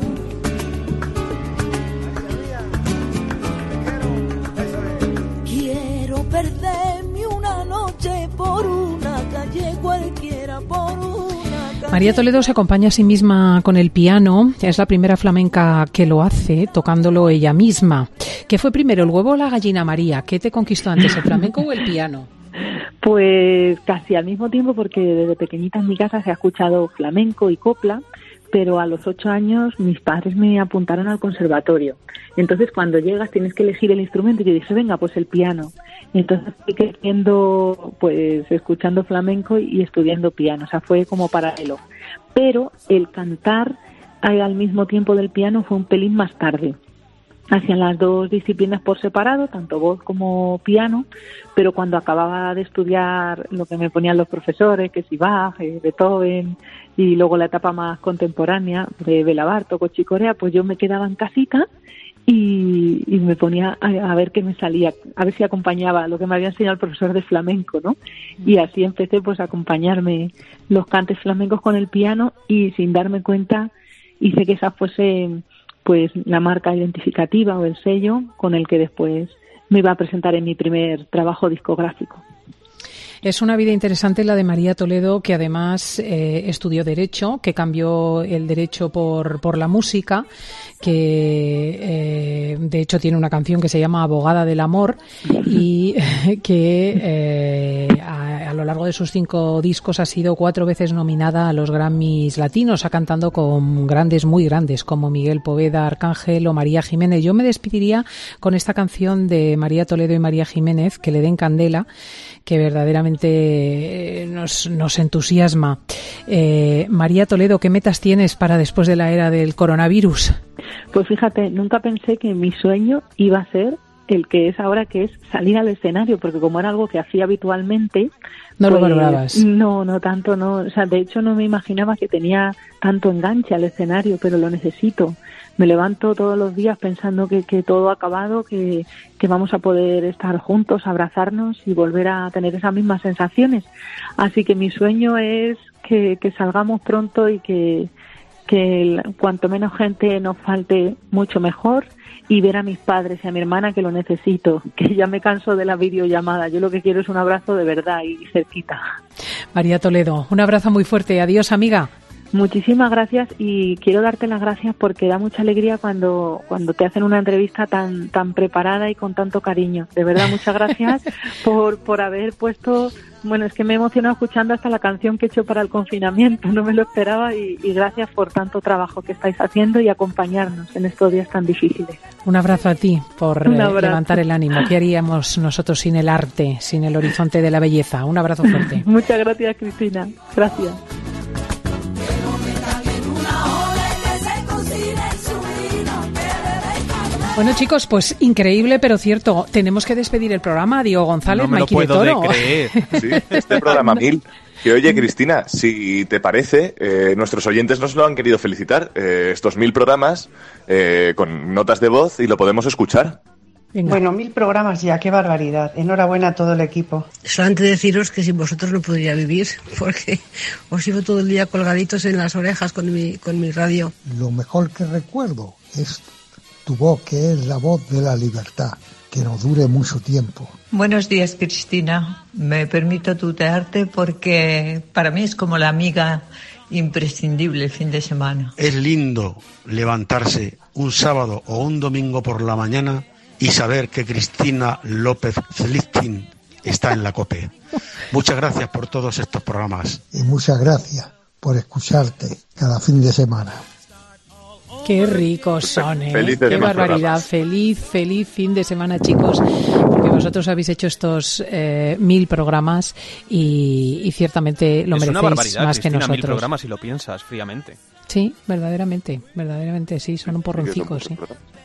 Quiero perderme una noche por una calle cualquiera, por una calle. María Toledo se acompaña a sí misma con el piano. Es la primera flamenca que lo hace, tocándolo ella misma. ¿Qué fue primero, el huevo o la gallina, María? ¿Qué te conquistó antes, el flamenco o el piano? Pues casi al mismo tiempo, porque desde pequeñita en mi casa se ha escuchado flamenco y copla, pero a los ocho años mis padres me apuntaron al conservatorio. Entonces cuando llegas tienes que elegir el instrumento, y yo dije, venga, pues el piano. Entonces fui creciendo, pues, escuchando flamenco y estudiando piano, o sea, fue como paralelo. Pero el cantar al mismo tiempo del piano fue un pelín más tarde. Hacían las dos disciplinas por separado, tanto voz como piano, pero cuando acababa de estudiar lo que me ponían los profesores, que si Bach, eh, Beethoven, y luego la etapa más contemporánea de Béla Bartók o Chick Corea, pues yo me quedaba en casita y, y me ponía a, a ver qué me salía, a ver si acompañaba lo que me había enseñado el profesor de flamenco, ¿no? Y así empecé pues a acompañarme los cantes flamencos con el piano y sin darme cuenta hice que esa fuese pues la marca identificativa o el sello con el que después me iba a presentar en mi primer trabajo discográfico. Es una vida interesante la de María Toledo, que además eh, estudió Derecho, que cambió el Derecho por, por la música, que eh, de hecho tiene una canción que se llama Abogada del Amor y que eh, a, a lo largo de sus cinco discos ha sido cuatro veces nominada a los Grammys latinos, ha cantado con grandes, muy grandes, como Miguel Poveda, Arcángel o María Jiménez. Yo me despediría con esta canción de María Toledo y María Jiménez, Que le den candela, que verdaderamente nos, nos entusiasma. Eh, María Toledo, ¿qué metas tienes para después de la era del coronavirus? Pues fíjate, nunca pensé que mi sueño iba a ser el que es ahora, que es salir al escenario, porque como era algo que hacía habitualmente... No pues, lo valorabas. No, no tanto, no. O sea, de hecho no me imaginaba que tenía tanto enganche al escenario, pero lo necesito. Me levanto todos los días pensando que, que todo ha acabado, que, que vamos a poder estar juntos, abrazarnos y volver a tener esas mismas sensaciones. Así que mi sueño es que, que salgamos pronto y que, que el, cuanto menos gente nos falte, mucho mejor, y ver a mis padres y a mi hermana, que lo necesito, que ya me canso de la videollamada. Yo lo que quiero es un abrazo de verdad y cerquita. María Toledo, un abrazo muy fuerte. Adiós, amiga. Muchísimas gracias, y quiero darte las gracias porque da mucha alegría cuando cuando te hacen una entrevista tan tan preparada y con tanto cariño. De verdad, muchas gracias por por haber puesto... Bueno, es que me he emocionado escuchando hasta la canción que he hecho para el confinamiento, no me lo esperaba, y, y gracias por tanto trabajo que estáis haciendo y acompañarnos en estos días tan difíciles. Un abrazo a ti por eh, levantar el ánimo. ¿Qué haríamos nosotros sin el arte, sin el horizonte de la belleza? Un abrazo fuerte. Muchas gracias, Cristina. Gracias. Bueno, chicos, pues increíble, pero cierto. Tenemos que despedir el programa. Diego González, no me Mikey lo puedo de Toro. de creer. Sí, este programa mil. Que oye, Cristina, si te parece, eh, nuestros oyentes nos lo han querido felicitar. Eh, estos mil programas eh, con notas de voz, y lo podemos escuchar. Venga. Bueno, mil programas ya, qué barbaridad. Enhorabuena a todo el equipo. Solamente deciros que sin vosotros no podría vivir, porque os llevo todo el día colgaditos en las orejas con mi, con mi radio. Lo mejor que recuerdo es tu voz, que es la voz de la libertad, que nos dure mucho tiempo. Buenos días, Cristina. Me permito tutearte porque para mí es como la amiga imprescindible el fin de semana. Es lindo levantarse un sábado o un domingo por la mañana y saber que Cristina López Zlichting está en la COPE. Muchas gracias por todos estos programas. Y muchas gracias por escucharte cada fin de semana. Qué ricos son, ¿eh? Felices Qué barbaridad. programas. Feliz, feliz fin de semana, chicos, porque vosotros habéis hecho estos eh, mil programas y, y ciertamente lo es merecéis una barbaridad, más Cristina, que nosotros. mil programas si lo piensas fríamente. Sí, verdaderamente, verdaderamente, sí, son un porroncicos, sí.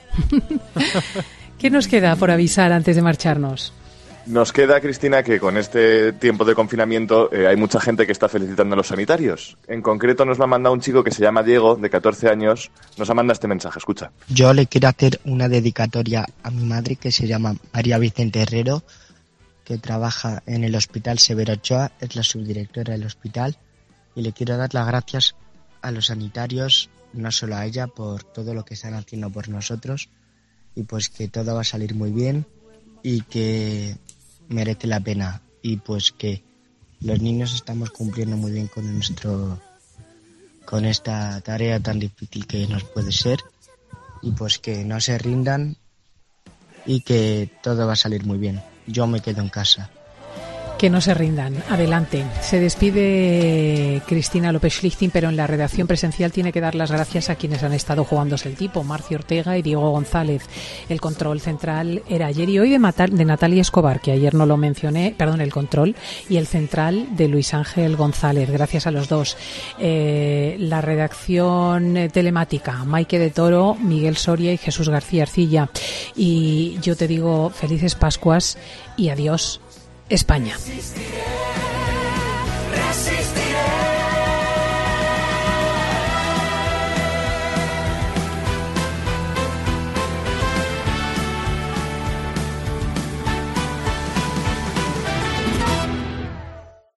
¿Qué nos queda por avisar antes de marcharnos? Nos queda, Cristina, que con este tiempo de confinamiento eh, hay mucha gente que está felicitando a los sanitarios. En concreto nos lo ha mandado un chico que se llama Diego, de catorce años. Nos ha mandado este mensaje, escucha. Yo le quiero hacer una dedicatoria a mi madre, que se llama María Vicente Herrero, que trabaja en el Hospital Severo Ochoa, es la subdirectora del hospital, y le quiero dar las gracias a los sanitarios, no solo a ella, por todo lo que están haciendo por nosotros, y pues que todo va a salir muy bien y que merece la pena, y pues que los niños estamos cumpliendo muy bien con nuestro con esta tarea tan difícil que nos puede ser, y pues que no se rindan y que todo va a salir muy bien. Yo me quedo en casa. Que no se rindan. Adelante. Se despide Cristina López Schlichting, pero en la redacción presencial tiene que dar las gracias a quienes han estado jugándose el tipo. Marcio Ortega y Diego González. El control central era ayer y hoy de, Matal, de Natalia Escobar, que ayer no lo mencioné, perdón, el control, y el central de Luis Ángel González. Gracias a los dos. Eh, la redacción telemática, Maike de Toro, Miguel Soria y Jesús García Arcilla. Y yo te digo felices Pascuas y adiós, España.